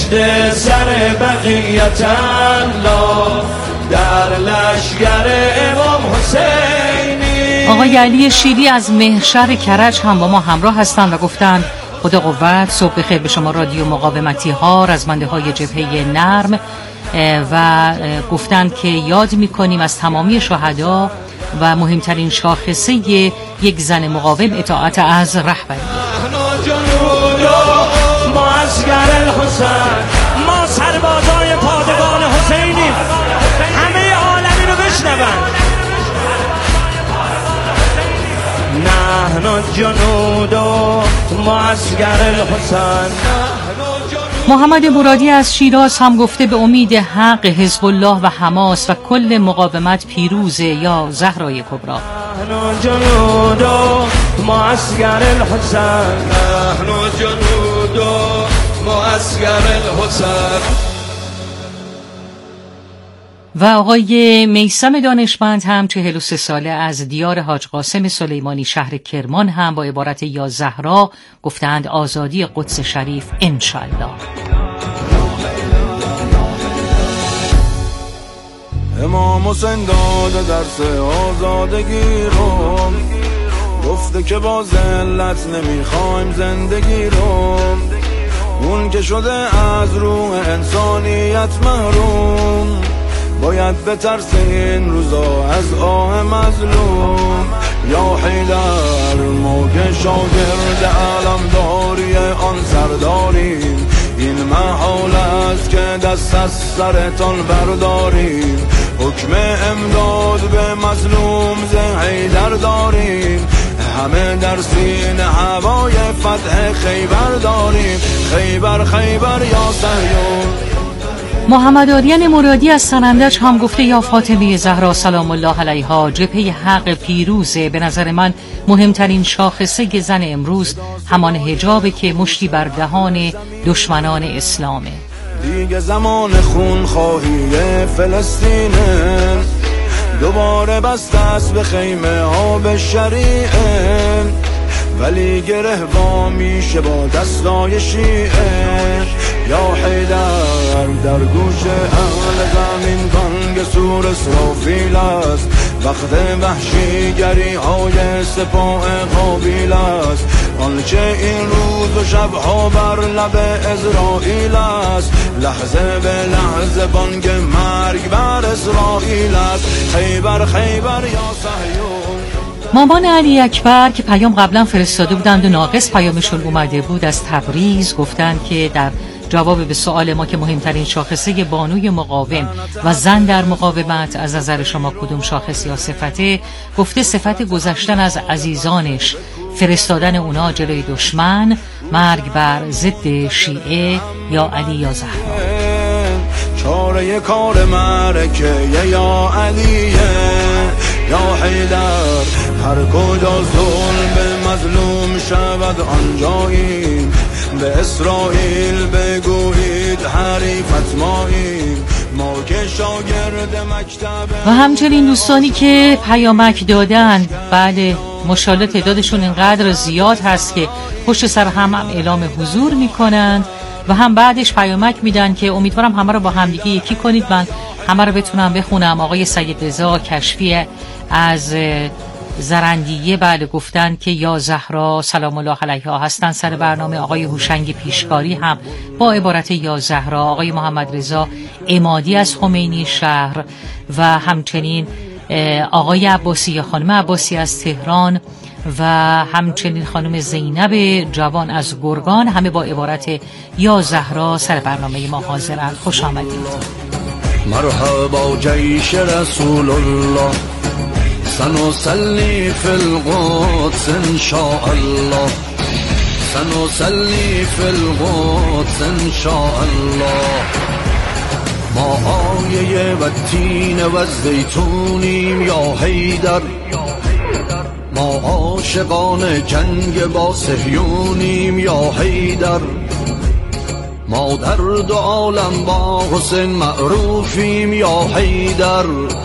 پشت سر بقیت الله در لشگر امام حسینی. آقای علی شیری از مهشهر کرج هم با ما همراه هستند و گفتند خدا قوت، صبح بخیر به شما رادیو مقاومتی ها، رزمنده های جبهه نرم، و گفتند که یاد میکنیم از تمامی شهدا و مهمترین شاخصه یک زن مقاوم اطاعت از رهبری. ما سربازای پادگان حسینیم، همه عالمی رو بشنون. نحن جنود معسكر الحسین. محمد مرادی از شیراز هم گفته به امید حق حزب الله و حماس و کل مقاومت پیروز یا زهرای کبری. نحن جنود معسكر الحسین، نحن جنود معسكر الحسین. و آقای میثم دانشمند هم 43 ساله از دیار حاج قاسم سلیمانی شهر کرمان هم با عبارت یا زهرا گفتند آزادی قدس شریف انشالله. امام حسین داده درس آزادگی رو، گفته که با ذلت نمیخوایم زندگی رو، اون که شده از روح انسانیت محروم، باید بترسه این روزا از آه مظلوم. یا حیدر ما که شاگرد علمداری آن سرداریم، این محال است که دست از سرتان برداریم. حکم امداد به مظلوم ز حیدر داریم، همه در سینه هوای فتح خیبر داریم. خیبر خیبر یا صهیون. محمد آریان مرادی از سنندج هم گفته یا فاطمه زهرا سلام الله علیها جبهه حق پیروزه. به نظر من مهمترین شاخصه زن امروز همان حجابه که مشتی بر دهان دشمنان اسلامه. دیگه زمان خون خواهی فلسطینه، دوباره بست است به خیمه ها به شریعه، ولی گره وا میشه با دستای شیعه. یا حیدر در گوش اهل زمین بانگ سور اسرافیل است، وقت وحشیگری های سپاه قابیل است. آنچه این روز و شبها بر لب اسرائیل است، لحظه به لحظه بانگ مرگ بر اسرائیل است. خیبر خیبر یا صهیون. مامان علی اکبر که پیام قبلا فرستاده بودند و ناقص پیامشون اومده بود از تبریز گفتند که در جواب به سوال ما که مهمترین شاخصه بانوی مقاوم و زن در مقاومت از نظر شما کدوم شاخص یا صفته، گفته صفت گذشتن از عزیزانش، فرستادن اونا جلوی دشمن، مرگ بر ضد شیعه یا علی یا زهرا. چاره کار مرکه یا علیه یا حیدر، هر کجا ظلم به مظلوم شود آنجاییم، به اسرائیل بگویید حریفت ماییم، ما که شاگرد مکتب. و همچنین دوستانی که پیامک دادن، بله ماشاءالله تعدادشون اینقدر زیاد هست که پشت سر هم اعلام حضور میکنند و هم بعدش پیامک میدن که امیدوارم همه رو با همدیگه یکی کنید، من همه رو بتونم بخونم. آقای سید رضا کشفی از زرندیه بله گفتن که یا زهرا سلام الله علیها هستن سر برنامه. آقای هوشنگ پیشکاری هم با عبارت یا زهرا. آقای محمد رضا عمادی از خمینی شهر و همچنین آقای عباسی یا خانم عباسی از تهران و همچنین خانم زینب جوان از گرگان، همه با عبارت یا زهرا سر برنامه ما حاضرند. خوش آمدید. مرحبا جیش رسول الله، سنصلي في القدس إن شاء الله، سنصلي في القدس إن شاء الله. ما آیه و تین و زیتونیم یا حیدر، ما عاشقان جنگ با صهیونیم یا حیدر، ما در دو عالم با حسین معروفیم یا حیدر.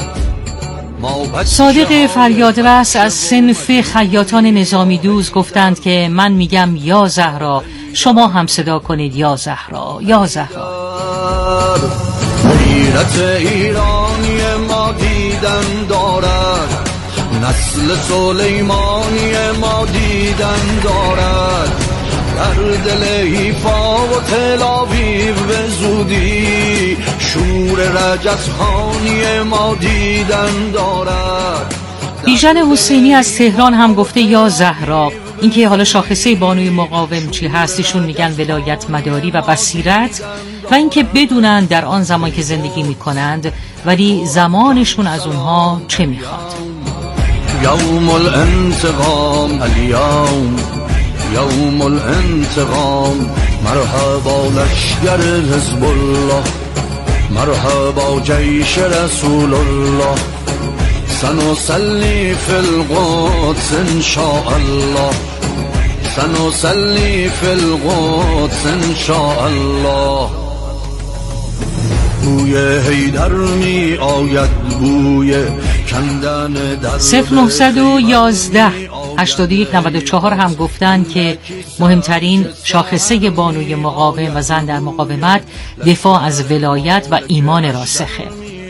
صادق فریادرس از صنف خیاطان نظامی دوز گفتند که من میگم یا زهرا شما هم صدا کنید یا زهرا یا زهرا. غیرت ایرانی ما دیدن دارد، نسل سلیمانی ما دیدن دارد، در دل حیفا و تل آویو به زودی شور رجزخانی ما دیدن دارد. بیژن حسینی از تهران هم گفته یا زهرا. اینکه حالا شاخصه بانوی مقاوم چی هست، ایشون میگن ولایت مداری و بصیرت، و اینکه بدونن در آن زمان که زندگی میکنند ولی زمانشون از اونها چه میخواد. یوم الانتقام اليوم، یوم الانتقام، مرحبا لشگر حزب الله، مرحبا جیش رسول الله، سنصلي في القدس إن شاء الله، سنصلي في القدس إن شاء الله. بوی حیدر می آید، بوی کندن در 0911 8194 هم گفتن که مهمترین شاخصه بانوی مقاوم و زن در مقاومت دفاع از ولایت و ایمان راسخه.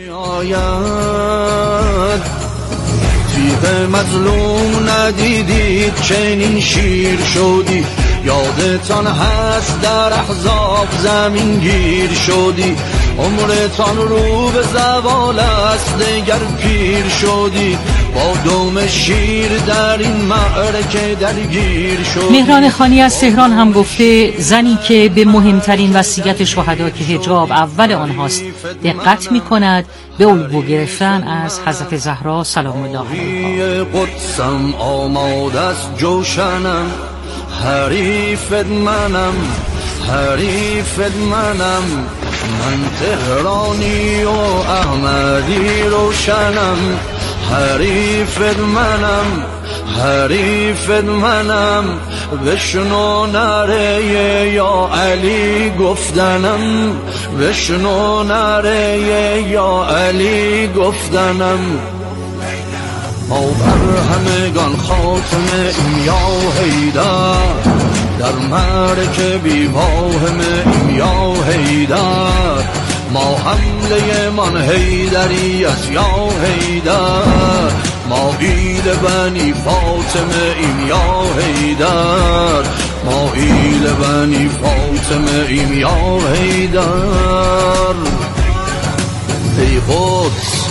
تیغ مظلوم ندیدید چنین شیر شدی، یادتان هست در احزاب زمین گیر شدی، عمرتان رو به زوال است دگر پیر شدی، با دوم شیر در این معرکه درگیر شدی. مهران خانی از تهران هم گفته زنی که به مهمترین وصیت شهدا که حجاب اول آنهاست دقت می کند، به الگو گرفتن از حضرت زهرا سلام الله علیها. قدسم آماده است جوشنم، حریفت منم، حریفت منم، من تهرانی و احمدی روشنم، حریفت منم، حریفت منم، بشنو نره یا علی گفتنم، بشنو نره یا علی گفتنم. ما بر همگان خاتمه ایم یا حیدر، در معرکه بی واهم ایم یا حیدر، ما حمله من حیدری است یا حیدر، ما ایل بنی فاطمه ایم یا حیدر، ما ایل بنی فاطمه ایم یا حیدر. ای قدس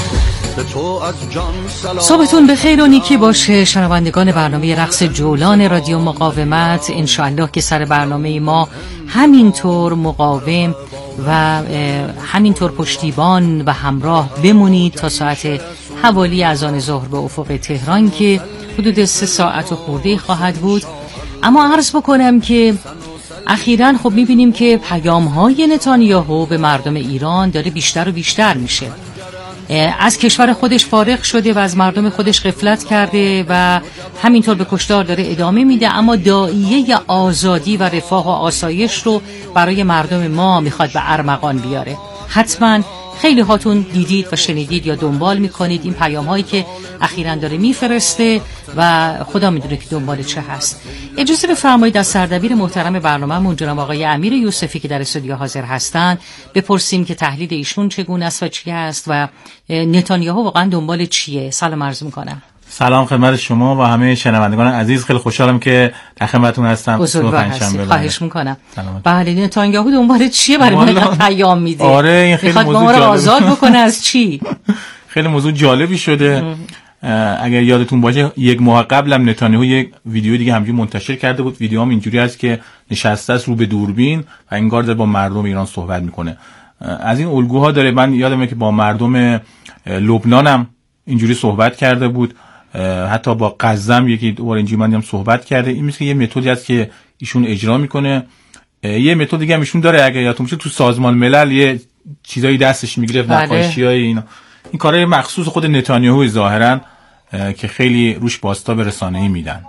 صبحتون بخیر و نیکی باشه شنوندگان برنامه رقص جولان رادیو مقاومت. انشاءالله که سر برنامه ما همینطور مقاوم و همینطور پشتیبان و همراه بمونید تا ساعت حوالی اذان ظهر به افق تهران که حدود 3 ساعت و خورده خواهد بود. اما عرض بکنم که اخیراً خب میبینیم که پیام‌های نتانیاهو به مردم ایران داره بیشتر و بیشتر میشه. از کشور خودش فارغ شده و از مردم خودش غفلت کرده و همینطور به کشتار داره ادامه میده، اما داعیه آزادی و رفاه و آسایش رو برای مردم ما میخواد به ارمغان بیاره. حتما خیلی هاتون دیدید و شنیدید یا دنبال میکنید این پیام هایی که اخیراً داره میفرسته و خدا میدونه که دنبال چه هست. اجازه بفرمایید از سردبیر محترم برنامه‌مون جناب آقای امیر یوسفی که در استودیو حاضر هستن بپرسیم که تحلیل ایشون چگونه است و چی است و نتانیاهو واقعا دنبال چیه. سلام عرض میکنم. سلام خدمت شما و همه شنوندگان عزیز، خیلی خوشحالم که در خدمتتون هستم. بزرگوار هستید، خواهش میکنم. بله، نتانیاهو دنبال چیه؟ برای ما پیام میده. آره، این خیلی موضوع ما رو آزاد بکنه از چی؟ خیلی موضوع جالبی شده. اگر یادتون باشه 1 ماه قبلم نتانیاهو یک ویدیو دیگه همینجوری منتشر کرده بود. ویدیو هم اینجوری است که نشسته است رو به دوربین و انگار داره با مردم ایران صحبت میکنه. از این الگوها داره. من یادمه که با مردم لبنانم اینجوری صحبت کرده بود، حتی با غزه یکی دوباره اینجوری من دیدم صحبت کرده. این مثل یه متدی است که ایشون اجرا میکنه. یه متد دیگه هم ایشون داره، اگه یادتون باشه تو سازمان ملل یه چیزایی دستش میگیره، نقاشیای اینا. این کارهای مخصوص خود نتانیاهو ظاهرا که خیلی روش باستا به رسانه‌ای میدن.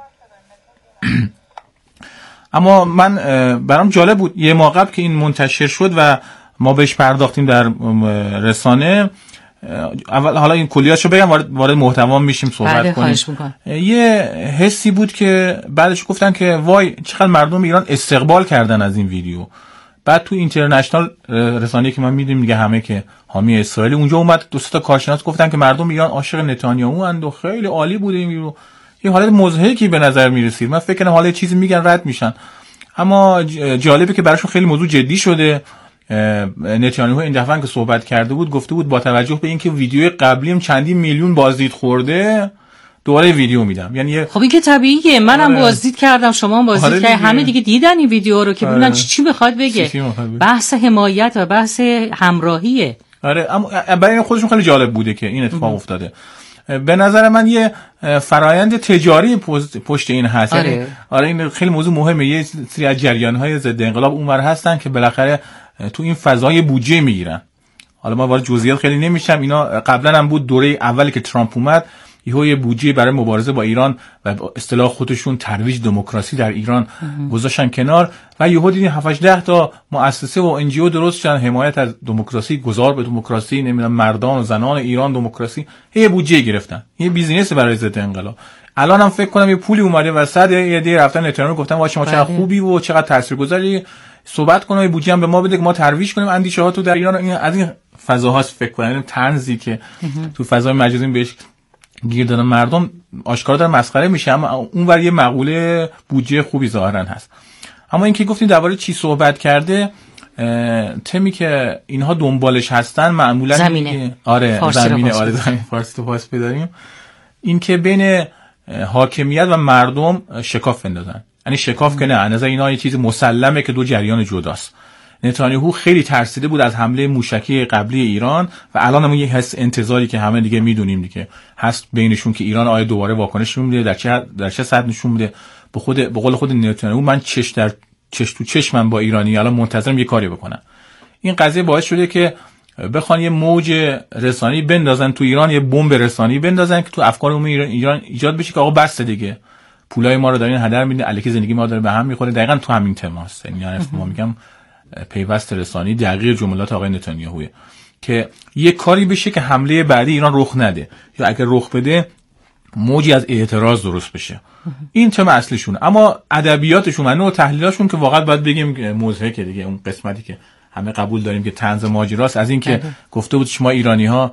اما من برام جالب بود 1 ماه قبل که این منتشر شد و ما بهش پرداختیم در رسانه، اول حالا این کلیاتشو بگم وارد محتوا میشیم صحبت کنیم. یه حسی بود که بعدش گفتن که وای چقدر مردم ایران استقبال کردن از این ویدیو. بعد تو اینترنشنال رسانه‌ای که ما میدونیم دیگه همه که حامی اسرائیل، اونجا اومد دو تا کارشناس گفتن که مردم ایران عاشق نتانیاهو اند و خیلی عالی بوده این ویدیو. یه حالت مضحکی به نظر میرسید. من فکر کنم حالا چیزی میگن رد میشن، اما جالبه که براشون خیلی موضوع جدی شده. نتانیاهو این دفعه که صحبت کرده بود گفته بود با توجه به اینکه ویدیو قبلیم چندین میلیون بازدید خورده دوباره ویدیو میدم. یعنی خب این که طبیعیه، منم بازدید کردم، شما هم بازدید کردید، همه دیگه دیدن این ویدیو رو که ببینن چی میخواد بگه. بحث حمایت و بحث همراهیه. آره اما برای خودشون خیلی جالب بوده که این اتفاق افتاده. به نظر من یه فرایند تجاری پشت این هست. آره. آره این خیلی موضوع مهمه. یه سری از جریان‌های ضد انقلاب اونور هستن که بالاخره تو این فضای بودجه میگیرن. حالا ما وارد جزئیات خیلی نمیشم. اینا قبلا هم بود، دوره اولی که ترامپ اومد یه بودجه برای مبارزه با ایران و اصطلاح خودشون ترویج دموکراسی در ایران گذاشتن کنار و یهو دیدین 7-10 تا مؤسسه و ان جی او درست شدن حمایت از دموکراسی، گذار به دموکراسی، نمیدونم مردان و زنان ایران دموکراسی، یه بودجه گرفتن. یه بیزینس برای ضد انقلاب. الان هم فکر کنم یه پولی اومده وسط، یه دی رفتن نتانیاهو گفتن وا شما چقدر خوبی و چقدر تاثیرگذاری، صحبت کنه بودجه هم به ما بده که ما ترویج کنیم اندیشه‌هاتو در ایران. این از این فضاهاست فکر کنم، طنزی که تو فضای مجازی بهش گیر دادن مردم آشکارا داره مسخره میشه، اما اونور یه مقوله بودجه خوبی ظاهرا هست. اما اینکه گفتیم درباره چی صحبت کرده، تمی که اینها دنبالش هستن معمولا زمینه. آره زمینه، آره زمین فارسی تو پاس بداریم، این که بین حاکمیت و مردم شکاف بندازن. یعنی شکاف که نه، از اینا یه چیز مسلمه که دو جریان جداست. نتانیاهو خیلی ترسیده بود از حمله موشکی قبلی ایران و الان هم یه حس انتظاری که همه دیگه میدونیم دیگه هست بینشون که ایران آیا دوباره واکنش میده، در چه سطح نشون میده. به قول خود نتانیاهو من چش تو چشمم با ایرانی الان منتظرم یه کاری بکنن. این قضیه باعث شده که بخوان یه موج رسانه‌ای بندازن تو ایران، یه بمب رسانه‌ای بندازن که تو افکار عمومی ایران ایجاد بشه که آقا بس دیگه، پولای ما رو دارین هدر میدین، الکی زندگی ما رو داره به هم میخوره. دقیقاً تو همین تماست. یعنی ما میگم پیوست رسانی دقیق جملات آقای نتانیاهوه که یه کاری بشه که حمله بعدی ایران رخ نده، یا اگر رخ بده موجی از اعتراض درست بشه. این تم اصلیشون. اما ادبیاتشون و نوع تحلیلاشون که واقعا باید بگیم مضحکه دیگه. اون قسمتی که همه قبول داریم که طنز ماجراست، از این که گفته بود شما ایرانی‌ها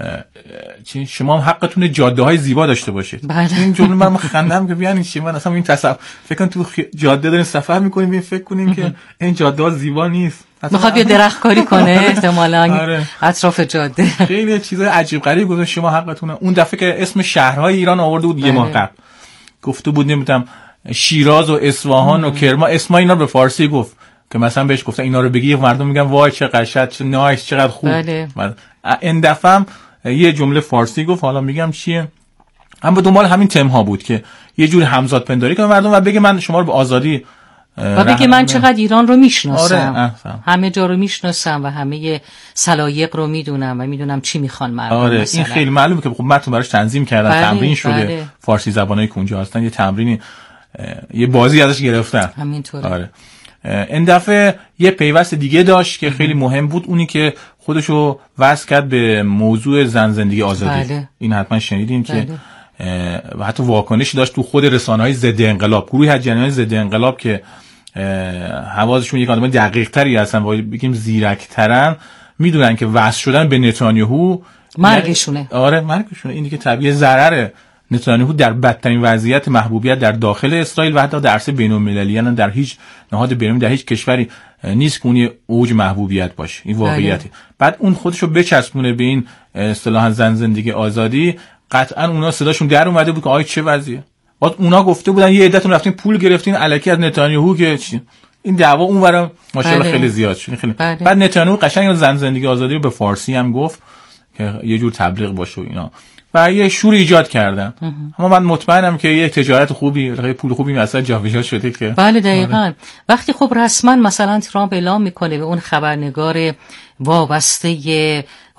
شما هم حقتون جاده‌های زیبا داشته باشید. این جمله من خندم که بیان چی، من اصلا این تصور فکر کنم تو جاده داریم سفر می‌کنیم این فکر کنیم که این جاده‌ها زیبا نیست، میخواد بیا درخت کاری کنه احتمالاً اطراف جاده. خیلی چیزای عجیب غریب گفت شما حقتونه. اون دفعه که اسم شهرهای ایران آورده بود یه ماه قبل گفته بود نمیدونم شیراز و اصفهان و کرمان، اسمای اینا به فارسی گفت که مثلا بهش گفتن اینا رو بگی مردم میگن وای چه قشنگ، چه نایس، چقدر خوب. این دفعه هم یه جمله فارسی گفت، حالا میگم چیه، هم به دنبال همین تم ها بود که یه جوری همزاد پنداری کنه مردم و بگه من شما رو به آزادی و بگه من چقدر ایران رو میشناسم. همه جا رو میشناسم و همه سلایق رو میدونم و میدونم چی میخوان مردم. آره این خیلی معلومه که خب متن براش تنظیم کردن، تمرین شده. فارسی زبانایی که اونجا هستن یه تمرینی، یه بازی ازش گرفتن. همینطوره. آره این دفعه یه پیوست دیگه داشت که خیلی مهم بود، اونی که خودشو وصل کرد به موضوع زن زندگی آزادی. این حتما شنیدین که و حتی واکنشی داشت تو خود رسانه‌های ضد انقلاب، گروهی از جریان‌های ضد انقلاب که حواسشون یک آدم دقیق تری هستن و بگیم زیرک ترن، میدونن که وصل شدن به نتانیاهو مرگشونه. آره مرگشونه. این دیگه طبیعی ضرره. نتانیاهو در بدترین وضعیت محبوبیت در داخل اسرائیل و حتی در عرصه بین‌المللی، یعنی در هیچ نهاد بین‌المللی در هیچ کشوری نیست که اون اوج محبوبیت باشه. این واقعیته. بعد اون خودشو بچسبونه به این اصطلاحاً زن زندگی آزادی، قطعاً اونا صداشون در اومده بود که آی چه وضعیه. بعد اونا گفته بودن یه عده‌تون رفتین پول گرفتین الکی از نتانیاهو که این دعوا اونورا ماشاءالله خیلی زیاد شد. خیلی بعد نتانیاهو قشنگ زن زندگی آزادی رو به فارسی هم گفت که یه جور تبلیغ باشه و اینا و یه شور ایجاد کردن. اما من مطمئنم که یه تجارت خوبی، پول خوبی مثلا جابجا شده که بله دقیقاً. وقتی خب رسما مثلا ترامپ اعلام میکنه به اون خبرنگار وابسته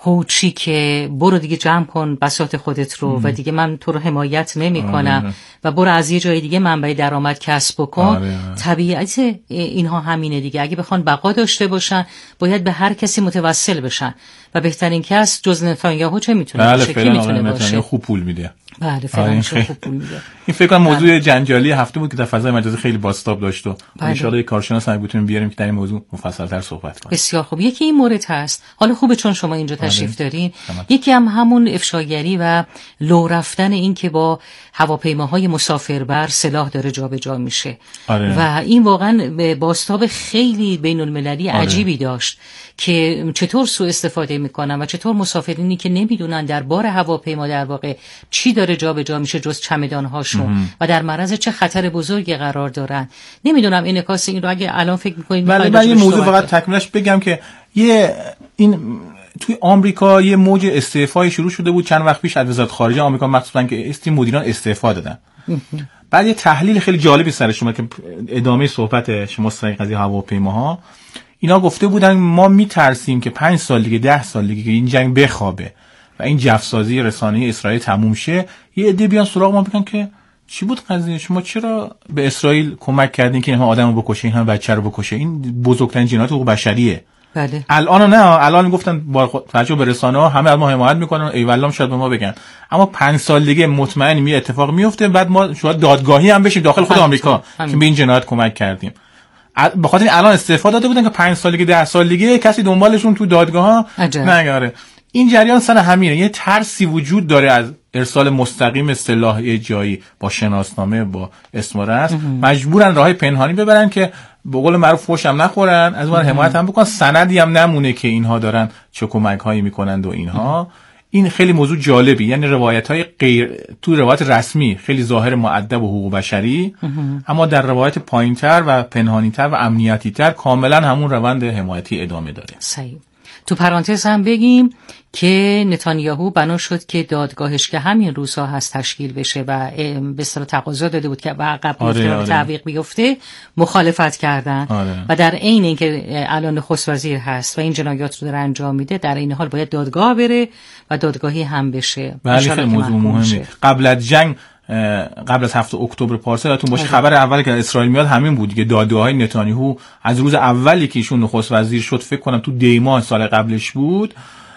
هوچی که برو دیگه جمع کن بساط خودت رو و دیگه من تو رو حمایت نمی کنم و برو از یه جای دیگه منبع درآمد کسب بکن. طبیعت اینها همینه دیگه. اگه بخوان بقا داشته باشن باید به هر کسی متوسل بشن و بهترین کس جز نتانیاهو چه میتونه باشه؟ کی میتونه باشه؟ خوب پول میده. بله فعلا خوب پول میده. این فکر کنم موضوع جنجالی هفته بود که در فضای مجازی خیلی بازتاب داشت و ان شاءالله یک کارشناس هم بتونیم بیاریم که در این موضوع مفصل‌تر صحبت کنه. بسیار خوب. یکی این مورد هست. حالا خوبه چون شما اینجا تشریف دارین. یکی هم همون افشاگری و لو رفتن این که با هواپیماهای مسافربر سلاح داره جابجا میشه. و این واقعا بازتاب خیلی بین‌المللی عجیبی داشت که چطور سوء استفاده میکنن و چطور مسافرینی که نمیدونن در بار هواپیما در واقع چی داره جابجا میشه جز چمدان‌هاشون و در معرض چه خطر بزرگی قرار دارن. نمیدونم انعکاس این رو اگه الان فکر میکنید. ولی من یه موضوع فقط تکمیلش بگم که توی آمریکا یه موج استعفای شروع شده بود چند وقت پیش از وزارت خارجه آمریکا، مخصوصا که مدیران استعفا دادن. بعد یه تحلیل خیلی جالبی سرش اومد که ادامه صحبت شما سر قضیه هواپیماها، اینا گفته بودن ما میترسیم که 5 سال دیگه 10 سال دیگه که این جنگ بخوابه و این جفسازی رسانه‌ای اسرائیل تموم شه، یه عده بیان سراغ ما بگن که چی بود قضیه، شما چرا به اسرائیل کمک کردین که اینها آدمو بکشه، اینها بچه رو بکشه، این بزرگترین جنایت حقوق بشریه. بله. الان گفتن با توجه به رسانه‌ها همه از ما حمایت میکنن، ای والله شاید به ما بگن، اما 5 سال دیگه مطمئنیم یه اتفاق میفته، بعد ما شاید دادگاهی هم بشیم داخل خود آمریکا که به این جنایت کمک کردیم. به خاطر الان استعفا داده بودن که 5 سال دیگه 10 سال دیگه کسی دنبالشون تو دادگاه‌ها نگاره. این جریان سن همینه، یه ترسی وجود داره از ارسال مستقیم سلاح جایی با شناسنامه با اسم و رسم، مجبورن راههای پنهانی ببرن که به قول معروف فوش هم نخورن، از اون حمایت هم بکنن، سندی هم نمونه که اینها دارن چه کمک‌هایی میکنند و اینها. این خیلی موضوع جالبی، یعنی روایت‌های تو روایت رسمی خیلی ظاهر مؤدب و حقوق بشری، اما در روایت پایین‌تر و پنهانی‌تر و امنیتی‌تر کاملا همون روند حمایتی ادامه داره. صحیح. تو پرانتز هم بگیم که نتانیاهو بنا شد که دادگاهش که همین روزها هست تشکیل بشه و به اصطلاح تقاضا داده بود که عقب بیفته و تعویق بیفته، مخالفت کردن. و در عین اینکه الان نخست وزیر هست و این جنایات رو داره انجام میده، در این حال باید دادگاه بره و دادگاهی هم بشه. بله خیلی موضوع مهمه. قبل از جنگ، قبل از 7 اکتبر پارسال یادتون باشه خبر اولی که اسرائیل میاد همین بود دیگه، دادگاه‌های نتانیاهو از روز اولی که ایشون نخست وزیر شد، فکر کنم تو دیماه سال قبلش بود،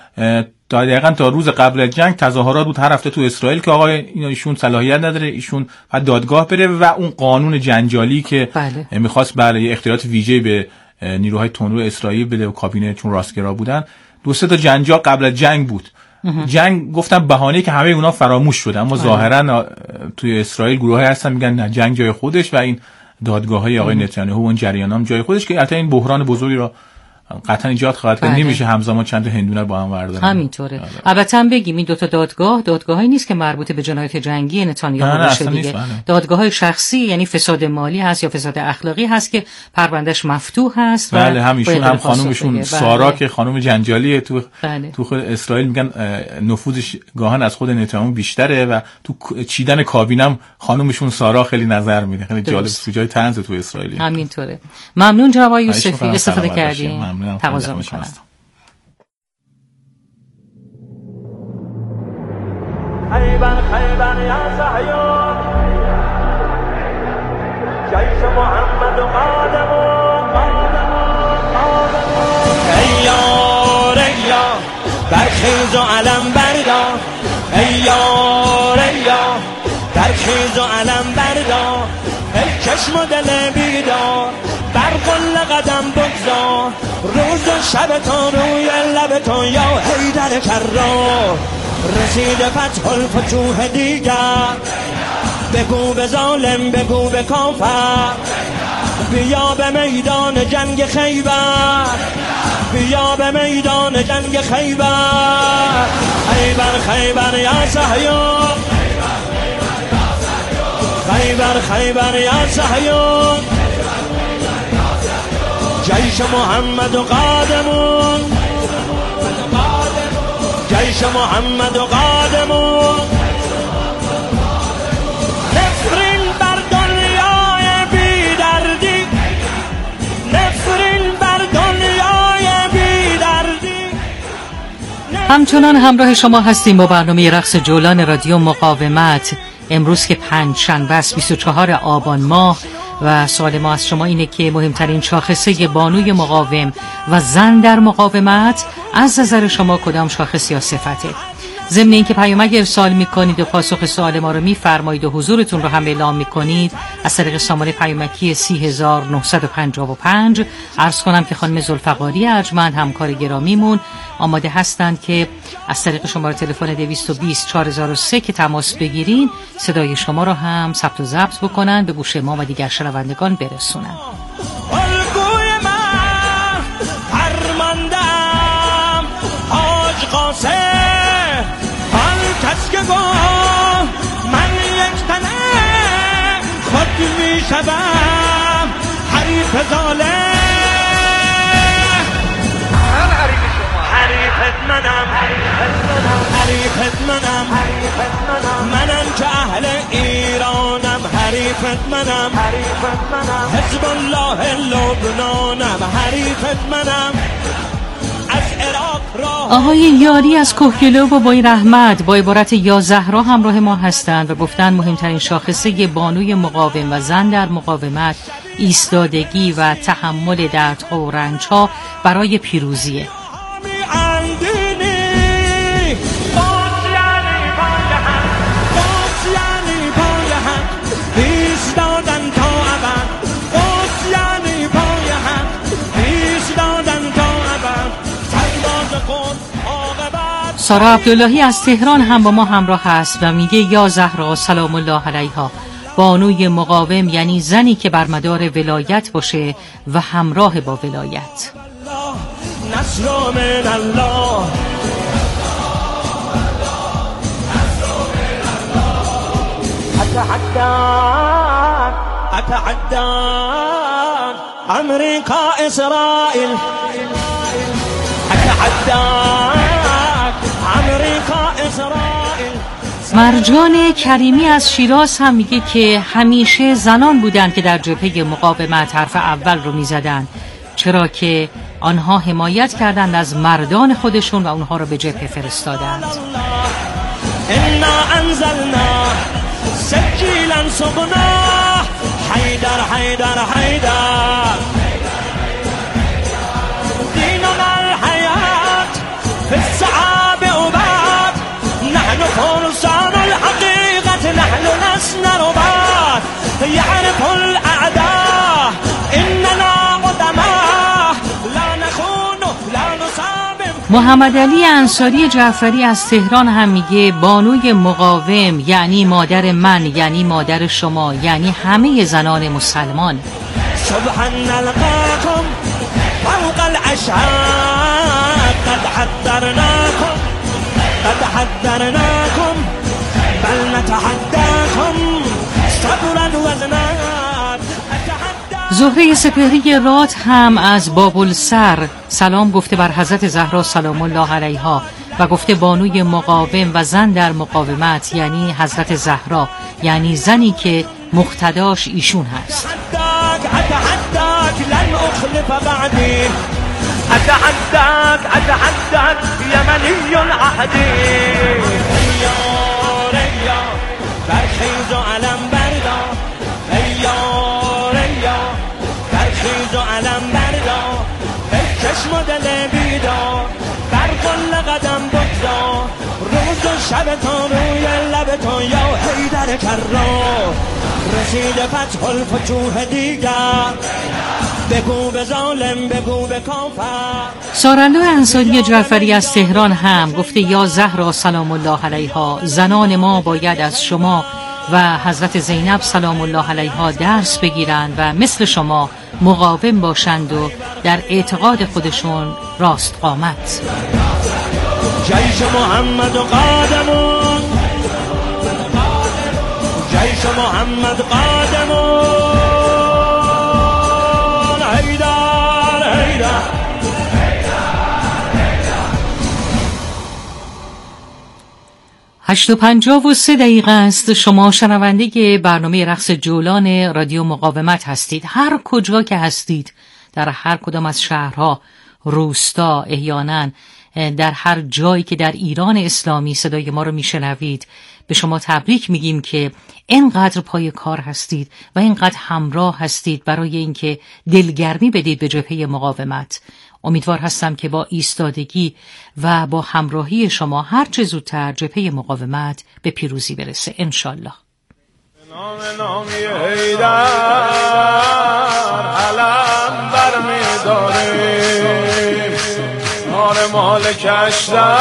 دقیقاً تا روز قبل از جنگ تظاهرات بود هر هفته تو اسرائیل که آقا ایشون صلاحیت نداره، ایشون بعد دادگاه بره و اون قانون جنجالی که می‌خواست برای اختیارات ویژه به نیروهای تندرو اسرائیل بده و کابینه چون راستگرا بودن، 2-3 تا جنجال قبل از جنگ بود. جنگ گفتم بهانه‌ای که همه اونا فراموش شد، اما ظاهرا توی اسرائیل گروه‌های هستن میگن نه جنگ جای خودش و این دادگاه‌های آقای نتانیاهو و اون جریانام جای خودش، که البته این بحران بزرگی را قطعا ایجاد خواهد کرد. نمیشه همزمان چند تا هندونه با هم وردارن. همینطوره. البته هم بگیم این 2 تا دادگاهی نیست که مربوط به جنایت جنگی نتانیاهو باشه دیگه. دادگاه‌های شخصی یعنی فساد مالی هست یا فساد اخلاقی هست که پروندهش مفتوح هست. بله همیشون هم خانومشون سارا که خانم جنجالیه تو خود اسرائیل میگن نفوذش گاهن از خود نتانیاهو بیشتره و تو چیدن کابینم خانومشون سارا خیلی نظر میده. خیلی جالب تو جای طنز تو اسرائیل. همینطوره. ممنون جناب یوسفی استفاده کردیم. تقاضا میکنم. خیبر یا صهیون جیش محمد و قادم ای یار برخیز و علم بردار، ای یار برخیز و علم بردار، ای چشم و دل بیدار بر قل قدم بگذار، روز و شبتان روی لبتان یا حیدر کرار، رسید فتح الفتوح دیگر، بگو به ظالم بگو به کافر، بیا به میدان جنگ خیبر، بیا به میدان جنگ خیبر، خیبر یا صهیون، خیبر یا صهیون، جیش محمد و قادمون، جیش محمد و قادمون. همچنان همراه شما هستیم با برنامه رقص جولان رادیو مقاومت. امروز که پنجشنبه است 24 آبان ماه و سوال ما از شما اینه که مهمترین شاخصه بانوی مقاوم و زن در مقاومت از نظر شما کدام شاخص یا صفته؟ ضمن اینکه پیامک ارسال میکنید و پاسخ سوال ما رو میفرمایید و حضورتون رو هم اعلام میکنید از طریق شماره پیامکی 30955. عرض کنم که خانم ذوالفقاری ارجمند همکار گرامیمون آماده هستند که از طریق شماره تلفن 220 4003 که تماس بگیرین صدای شما رو هم ثبت و ضبط بکنن به گوش ما و دیگر شنوندگان برسونن. من یک تنه خود می شدم حریف ظالم. من حریف شما، حریفت منم، حریفت منم، منم که اهل ایرانم. حریفت منم، حزب الله لبنانم. حریفت منم، از عراق آقای یاری از کوهگلو و بای رحمت با عبارت یا زهرا همراه ما هستند و گفتن مهمترین شاخصه بانوی مقاوم و زن در مقاومت ایستادگی و تحمل دردها و رنجها برای پیروزیه. سارا عبداللهی از تهران هم با ما همراه هست و میگه یا زهرا سلام الله علیها بانوی مقاوم یعنی زنی که بر مدار ولایت باشه و همراه با ولایت. نصر من الله اتحدى امریکا اسرائیل اتحدى مرجان کریمی از شیراز هم میگه که همیشه زنان بودند که در جبهه مقاومت حرف اول رو میزدند، چرا که آنها حمایت کردند از مردان خودشون و اونها رو به جبهه فرستادند. انا انزلنا سجیلا صبنا حیدر حیدر حیدر دیننا الحیات فی الصعاب عباد نحن فرسان الحقیقت نحن نسن ربات یعرف الاعداء اننا قدما لا نخون لا نصابم. محمد علی انصاری جعفری از تهران هم میگه بانوی مقاوم یعنی مادر من، یعنی مادر شما، یعنی همه زنان مسلمان. سبحان نلقاكم فوق العشاق قد حذرناكم بل نتحداكم صبرا وزنات. زهره سپهری رات هم از بابلسر سلام گفته بر حضرت زهرا سلام الله علیها و گفته بانوی مقاوم و زن در مقاومت یعنی حضرت زهرا، یعنی زنی که مقتداش ایشون هست. اتحداك لن اخلف بعدي اتحداك يمني العهد يا ريا برخیز و علم بردار یا ریا برخیز و علم بردار بکش مدل بیدار بر کل قدم بگذار روز و شب تا روی لب تو یا حیدر کرار رسید فتح الفتوح دیگر بگو به ظالم بگو به کافر. سارالو انصاری جعفری از تهران هم گفته یا زهرا سلام الله علیها زنان ما باید از شما و حضرت زینب سلام الله علیها درس بگیرند و مثل شما مقاوم باشند و در اعتقاد خودشون راست قامت. جیش محمد قادمون جیش محمد قادمون حیدر حیدر. 8:53 است. شما شنونده برنامه رقص جولان رادیو مقاومت هستید. هر کجا که هستید در هر کدام از شهرها، روستا، احیانا در هر جایی که در ایران اسلامی صدای ما رو میشنوید به شما تبریک میگیم که اینقدر پای کار هستید و اینقدر همراه هستید برای اینکه دلگرمی بدید به جبهه مقاومت. امیدوار هستم که با ایستادگی و با همراهی شما هر چه زودتر جبهه مقاومت به پیروزی برسه انشالله. نامی حیدر علم برمی‌داریم، نار مالکش در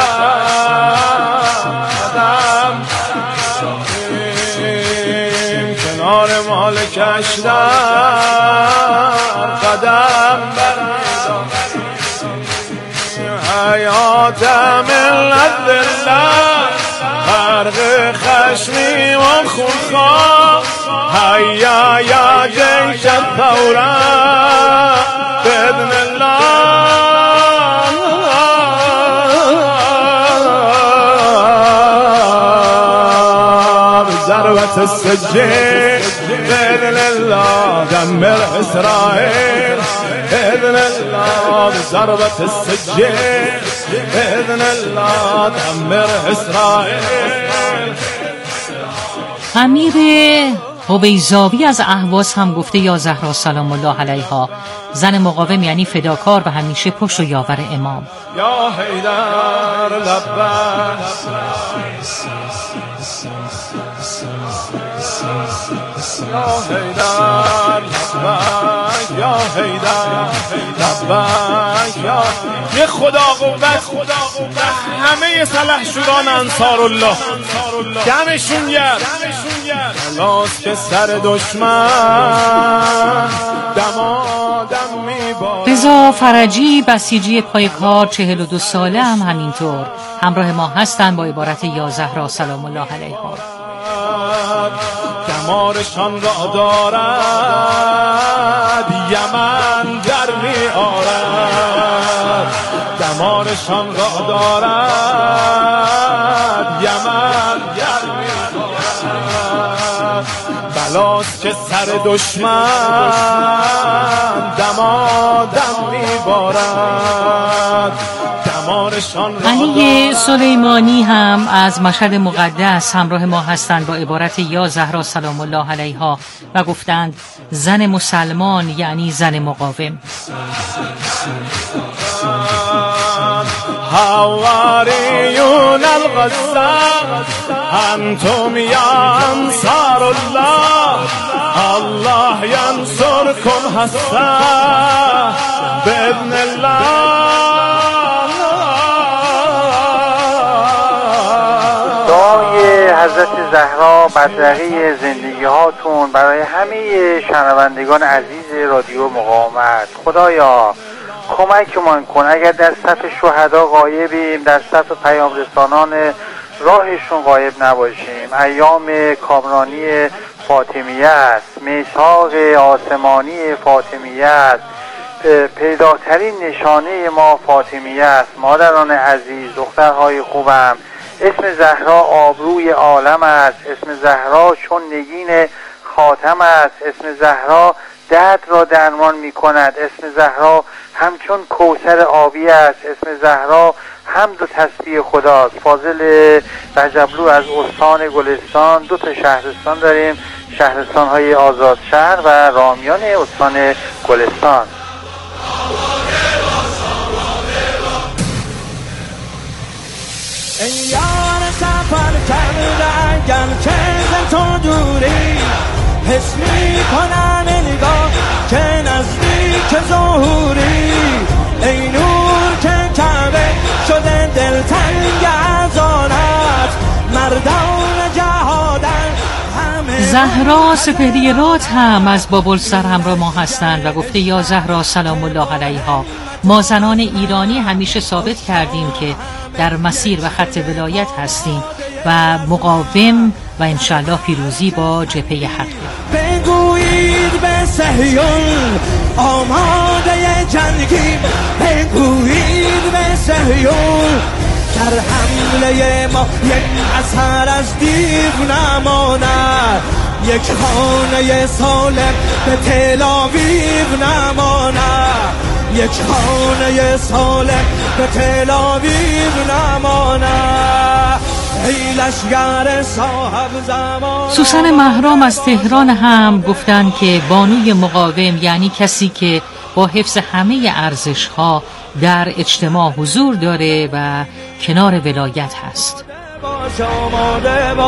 قدم برمی‌داریم، کنار مالکش در قدم برمی‌داریم. حیات ملت دلت غرق خشمی و خونخواه، هیا یا جیش الثوره باذن الله، ضربت السجين باذن الله، دمر اسرائيل باذن الله، ضربت السجين باذن الله، دمر اسرائيل. امیر قبیزاوی از اهواز هم گفته یا زهرا سلام الله علیها زن مقاوم یعنی فداکار و همیشه پشت و یاور امام. یا حیدر لبک، یا حیدر لبک، یا حیدر لبک، یا یه خدا قوت همه سلحشوران انصار الله، دمشون گرد خلاص که سر دشمن دمادم میبارد. رضا فرجی بسیجی پای کار 42 ساله هم همینطور همراه ما هستن با عبارت یا زهرا سلام الله علیها. دمارشان را دارد یمن در می آرد، دمارشان را دارد یمن در می آرد، بلاست که سر دشمن دمادم می بارد. علی سلیمانی هم از مشهد مقدس همراه ما هستند با عبارت یا زهرا سلام الله علیها و گفتند زن مسلمان یعنی زن مقاوم. حواریون القدس انتم یا انصار الله، الله ینصرکم حسن باذن الله. حضرت زهرا بدرقه زندگی هاتون برای همه شنوندگان عزیز رادیو مقاومت. خدایا کمکمان کن اگر در صف شهدا غایبیم در صف پیام رسانان راهشون غایب نباشیم. ایام کامرانی فاطمیه است، میثاق آسمانی فاطمیه است، پیداترین نشانه ما فاطمیه است. مادران عزیز، دخترهای خوبم، اسم زهرا آبروی عالم است، اسم زهرا چون نگین خاتم است، اسم زهرا درد را درمان می کند، اسم زهرا همچون کوثر آبی است، اسم زهرا حمد و تسبیح خداست. فاضل رجبلو از استان گلستان، 2 تا شهرستان داریم، شهرستان های آزاد شهر و رامیان استان گلستان. ای یار سفر کرده گرچه ز تو دوری، حس میکنم نگاه که نزدیک ظهوری، ای نور که کعبه شده دلتنگ از آنت، مردان جهادن همه. زهرا سپهری رات هم از بابلسر همراه ما هستند و گفته یا زهرا سلام الله علیها ما زنان ایرانی همیشه ثابت کردیم که در مسیر و خط ولایت هستیم و مقاوم و انشالله پیروزی با جبهه حق. بگویید به صهیون آماده جنگی، بگویید به صهیون در حمله ما یک اثر از دیو نماند، یک خانه سالم به تل آویو نماند، یک خانه سالم به تل آویو نماند. ای لشگر صاحب زمان. سوسن مهرام از تهران هم گفتن که بانوی مقاوم یعنی کسی که با حفظ همه ارزش‌ها در اجتماع حضور داره و کنار ولایت هست.